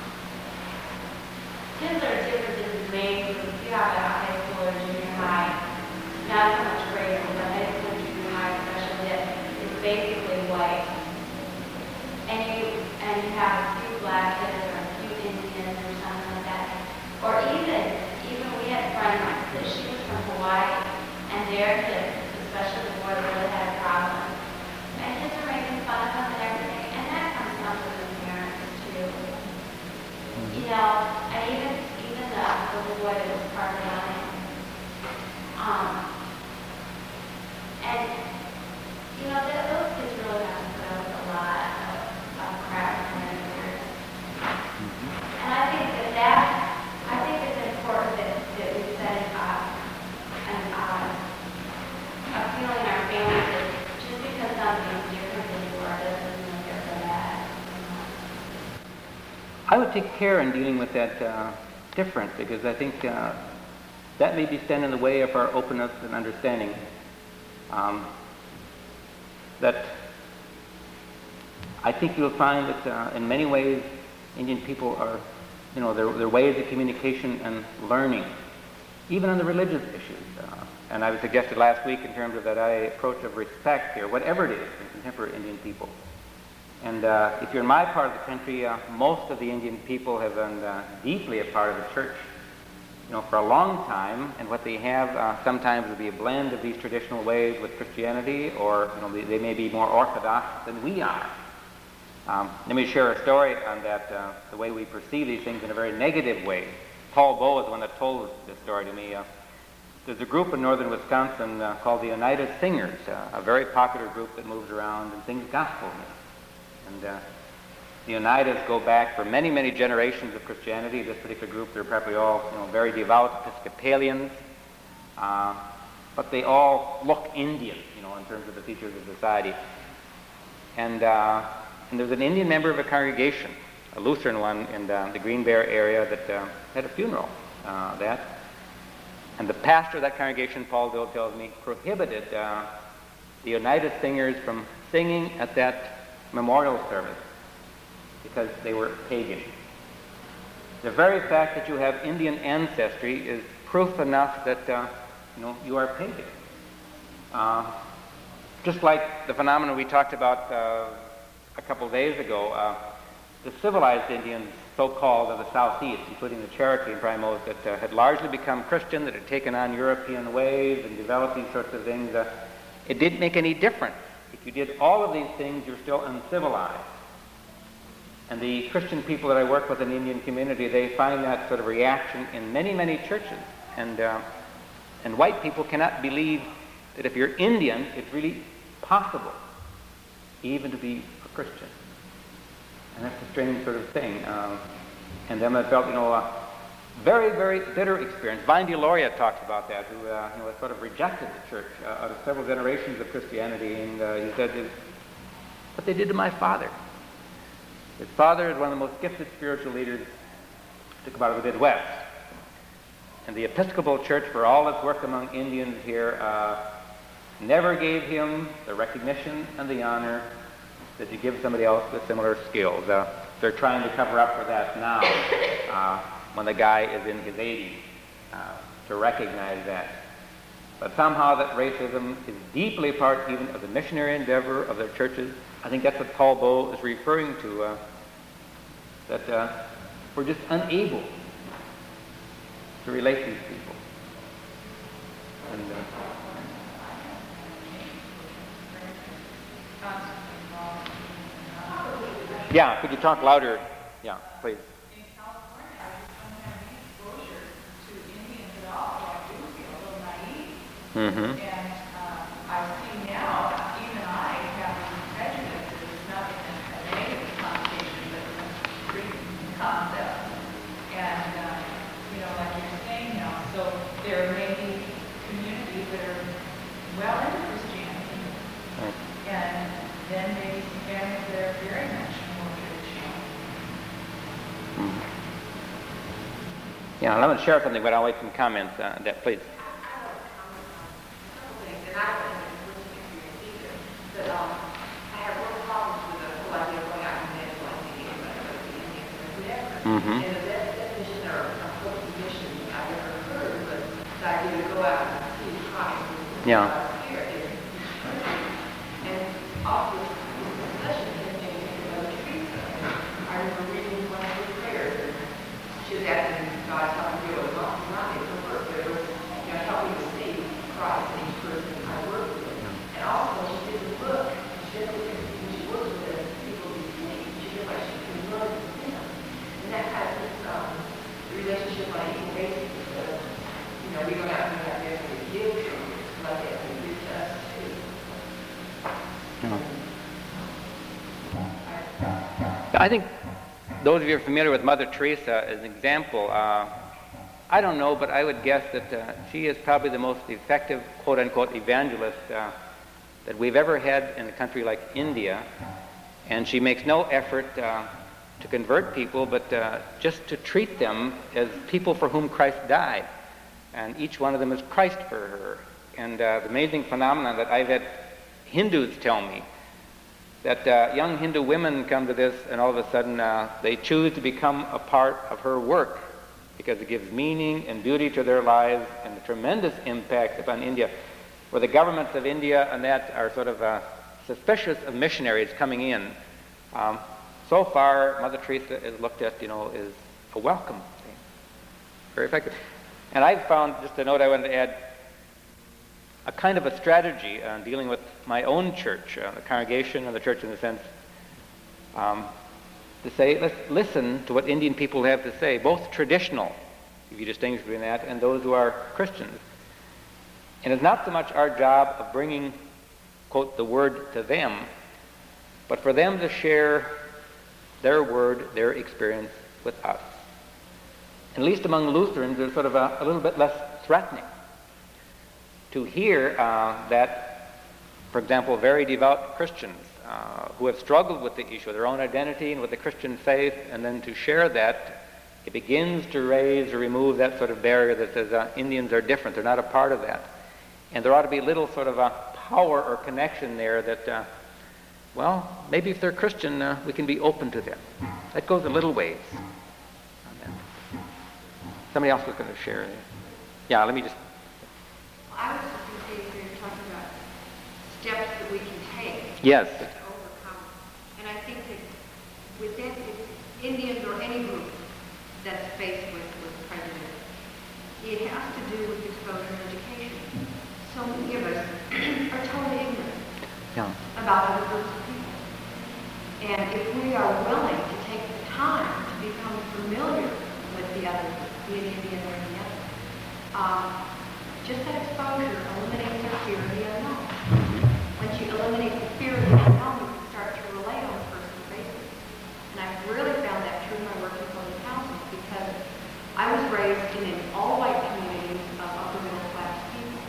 kids that are different in the main group. If you have a high school or junior high, not so much grade school, but high school, junior high, special ed, is basically white. And you, and you have a few black kids or a few Indians or something like that. Or even, even we had a friend that she was from Hawaii, and their kids, especially the boy, really had a problem. And kids are making fun of them and everything, and that comes down to the parents too. You know, and even, even the, the little boy that was part of it, um, and, you know, th- those kids really have to put up with a lot of, of crap from their parents. And I think that that, I think it's important that, that we set up an, uh, a feeling in our families that just because something's different than you are doesn't mean they're bad. I would take care in dealing with that uh, difference because I think uh, that may be stand in the way of our openness and understanding. Um, that I think you'll find that uh, in many ways Indian people are, you know, their, their ways of communication and learning even on the religious issues. Uh, and I was suggested last week in terms of that I approach of respect here, whatever it is in contemporary Indian people. And uh, if you're in my part of the country, uh, most of the Indian people have been uh, deeply a part of the church, you know, for a long time. And what they have uh, sometimes will be a blend of these traditional ways with Christianity, or you know, they, they may be more orthodox than we are. Um, let me share a story on that, uh, the way we perceive these things in a very negative way. Paul Bow is the one that told this story to me. Uh, there's a group in northern Wisconsin uh, called the United Singers, uh, a very popular group that moves around and sings gospel music. And uh, the Oneidas go back for many, many generations of Christianity. This particular group, they're probably all you know, very devout Episcopalians, uh, but they all look Indian, you know, in terms of the features of society. And, uh, and there was an Indian member of a congregation, a Lutheran one in uh, the Green Bear area, that uh, had a funeral. Uh, that, and the pastor of that congregation, Paul Dill tells me, prohibited uh, the United Singers from singing at that memorial service because they were pagan. The very fact that you have Indian ancestry is proof enough that uh, you know you are pagan. Uh, just like the phenomenon we talked about uh, a couple days ago, uh, the civilized Indians, so-called of the southeast, including the Cherokee and Primos, that uh, had largely become Christian, that had taken on European ways and developed these sorts of things, uh, it didn't make any difference. If you did all of these things, you're still uncivilized. And the Christian people that I work with in the Indian community, they find that sort of reaction in many, many churches. And, uh, and white people cannot believe that if you're Indian, it's really possible even to be a Christian. And that's a strange sort of thing. Um, and then I felt, you know, a very, very bitter experience. Vine Deloria talks about that, who uh, you know, sort of rejected the church uh, out of several generations of Christianity. And uh, he said, what they did to my father. His father is one of the most gifted spiritual leaders to come out of the Midwest. And the Episcopal Church, for all its work among Indians here, uh, never gave him the recognition and the honor that you give somebody else with similar skills. Uh, they're trying to cover up for that now, uh, when the guy is in his eighties, uh, to recognize that. But somehow that racism is deeply a part even of the missionary endeavor of their churches. I think that's what Paul Bow is referring to, uh, that uh, we're just unable to relate to these people. And, uh, yeah, could you talk louder? Yeah, please. In California, I just don't have any exposure to Indians at all, so I do feel a little naive. Mm-hmm. And um, I see now, even I have these prejudices. It's not in a negative connotation, but in a treating concept. And, uh, you know, like you're saying now, so there may be communities that are well into Christianity, Right. and then maybe some families that are very much more traditional. Mm-hmm. Yeah, I'm going to share something, but I'll wait some comments on uh, that, please. And I don't have any personal experience either, but um, I have real problems with the whole idea of going out and evangelizing Indians, like go to the Indians or whatever. Mm-hmm. And the best definition or a full position I've ever heard was the idea to go out and see Christ. Yeah. Here is and also this discussion has made me think of Mother Teresa. I remember reading one of her prayers, and she was asking God to help me do it. Not not in her work, but it was, you know, help me to see Christ in each person I work with. And also, she didn't look, she didn't look at, when she worked with the people who see, she did like she could love them. And that kind of puts um, the relationship on an equal basis, because, you know, we go out and we have this to give to like that, and give to us too. I think those of you who are familiar with Mother Teresa as an example, uh, I don't know, but I would guess that uh, she is probably the most effective, quote-unquote, evangelist uh, that we've ever had in a country like India. And she makes no effort uh, to convert people, but uh, just to treat them as people for whom Christ died. And each one of them is Christ for her. And uh, the amazing phenomenon that I've had Hindus tell me, that uh, young Hindu women come to this and all of a sudden uh, they choose to become a part of her work because it gives meaning and beauty to their lives and a tremendous impact upon India, where the governments of India and that are sort of uh, suspicious of missionaries coming in. Um, so far, Mother Teresa is looked at, you know, as a welcome thing. Very effective. And I've found, just a note I wanted to add, a kind of a strategy on dealing with my own church, uh, the congregation and the church in the sense, um, to say, let's listen to what Indian people have to say, both traditional, if you distinguish between that, and those who are Christians. And it's not so much our job of bringing, quote, the word to them, but for them to share their word, their experience with us. At least among Lutherans, there's sort of a, a little bit less threatening to hear uh, that, for example, very devout Christians uh, who have struggled with the issue of their own identity and with the Christian faith, and then to share that, it begins to raise or remove that sort of barrier that says uh, Indians are different, they're not a part of that. And there ought to be little sort of a power or connection there that, uh, well, maybe if they're Christian, uh, we can be open to them. That goes a little ways. Amen. Somebody else was going to share. Yeah, let me just... I was just going to say, you're talking about steps that we can take Yes. to overcome. And I think that within Indians or any group that's faced with, with prejudice, it has to do with exposure and education. So many of us are totally ignorant Yeah. about other groups of people. And if we are willing to take the time to become familiar with the other group, be it Indian or any other, um, just that exposure eliminates our fear of the unknown. Once you eliminate the fear of the unknown, you can start to relate on a personal basis. And I've really found that true in my work in public counseling, because I was raised in an all-white community of upper middle class people.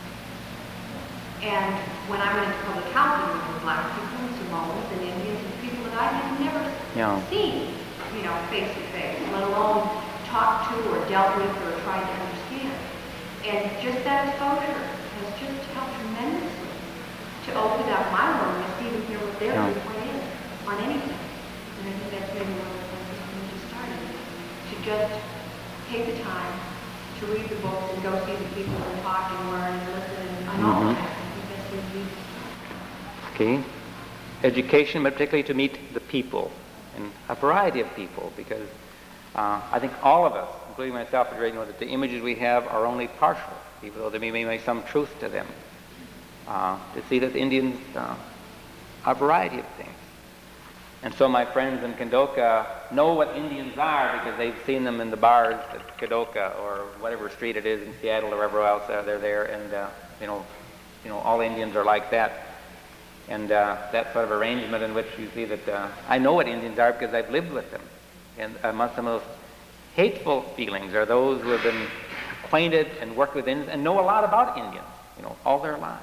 And when I went into public counseling with black people and Samoans and Indians and people that I had never Yeah. seen, you know, face to face, let alone talked to or dealt with or tried to understand. And just that exposure has just helped tremendously to open up my willingness to even hear what their Yeah. viewpoint is on anything. And I think that's maybe one of the places we need to start, to just take the time to read the books and go see the people and talk and learn and listen and, and all of Mhm. that. I think that's where we need to start. Okay. Education, but particularly to meet the people, and a variety of people, because uh, I think all of us, including myself, already know that the images we have are only partial, even though there may be some truth to them. Uh, to see that the Indians uh, are a variety of things. And so my friends in Kadoka know what Indians are because they've seen them in the bars at Kadoka or whatever street it is in Seattle or wherever else uh, they're there, and uh, you know, you know, all Indians are like that. And uh, that sort of arrangement in which you see that uh, I know what Indians are because I've lived with them. And amongst the most hateful feelings are those who have been acquainted and worked with Indians and know a lot about Indians, you know, all their lives.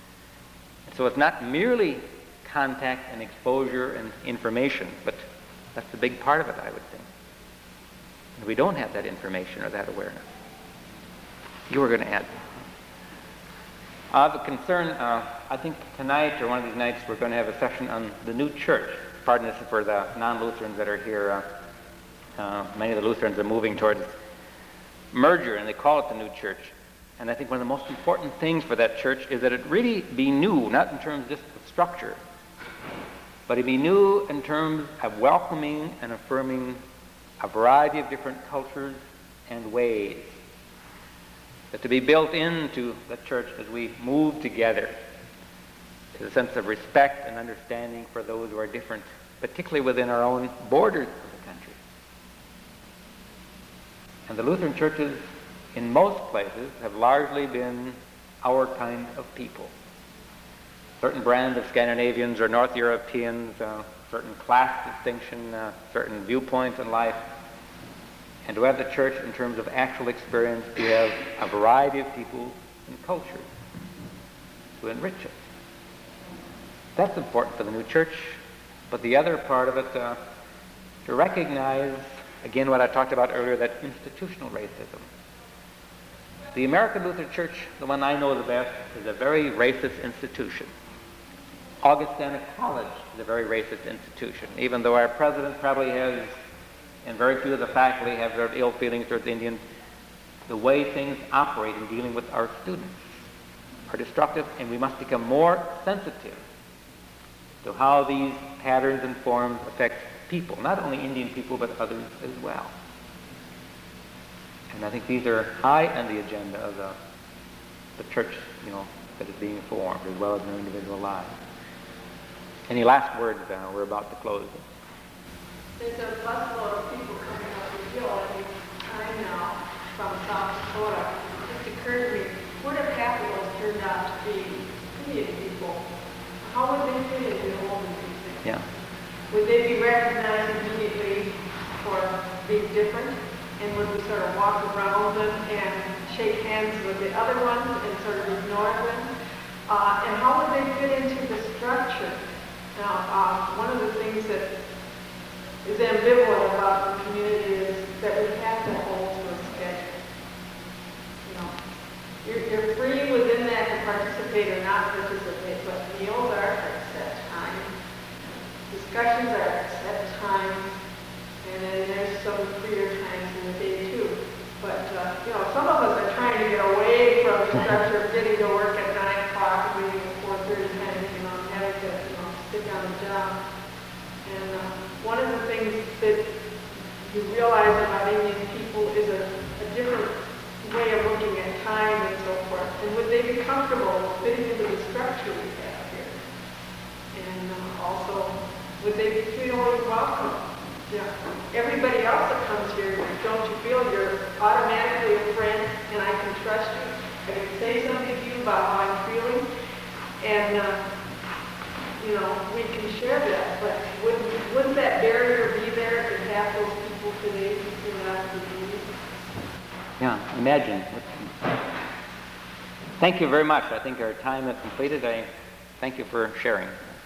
So it's not merely contact and exposure and information, but that's a big part of it, I would think. And we don't have that information or that awareness. You were going to add. I have a concern, uh, I think tonight or one of these nights we're going to have a session on the new church. Pardon us for the non-Lutherans that are here. Uh, uh, many of the Lutherans are moving towards merger, and they call it the new church. And I think one of the most important things for that church is that it really be new, not in terms just of structure, but it be new in terms of welcoming and affirming a variety of different cultures and ways. That to be built into the church as we move together is a sense of respect and understanding for those who are different, particularly within our own borders of the country. And the Lutheran churches in most places have largely been our kind of people. Certain brand of Scandinavians or North Europeans, uh, certain class distinction, uh, certain viewpoints in life. And to have the church in terms of actual experience, we have a variety of people and cultures to enrich it. That's important for the new church, but the other part of it, uh, to recognize, again, what I talked about earlier, that institutional racism. The American Lutheran Church, the one I know the best, is a very racist institution. Augustana College is a very racist institution, even though our president probably has and very few of the faculty have their ill feelings towards Indians, the way things operate in dealing with our students are destructive, and we must become more sensitive to how these patterns and forms affect people, not only Indian people, but others as well. And I think these are high on the agenda of the, the church, you know, that is being formed, as well as in our individual lives. Any last words? Uh, we're about to close. There's a busload of people coming up the hill every time now from South Dakota. It just occurred to me, what if half of those turned out to be Indian people? How would they fit into the whole thing? Yeah. Would they be recognized immediately for being different? And would we sort of walk around them and shake hands with the other ones and sort of ignore them? Uh, and how would they fit into the structure? Now, uh, one of the things that is ambivalent about the community is that we have to hold to a schedule. You know, you're, you're free within that to participate or not participate, but meals are at set time, discussions are at set time, and then there's some freer times in the day too. But, uh, you know, some of us are trying to get away from the structure of getting to work at nine o'clock and leaving at four thirty, kind of, you know, having to, you know, stick on the job. And uh, one of the things that you realize about Indian people is a, a different way of looking at time and so forth. And would they be comfortable fitting into the structure we have here? And uh, also, would they be feeling welcome? Yeah. Everybody else that comes here, don't you feel you're automatically a friend and I can trust you? I can say something to you about how I'm feeling, and uh, you know, we can share that. But wouldn't, wouldn't that barrier be there if half those people today were not to be? Yeah, imagine. Thank you very much. I think our time is completed. I thank you for sharing.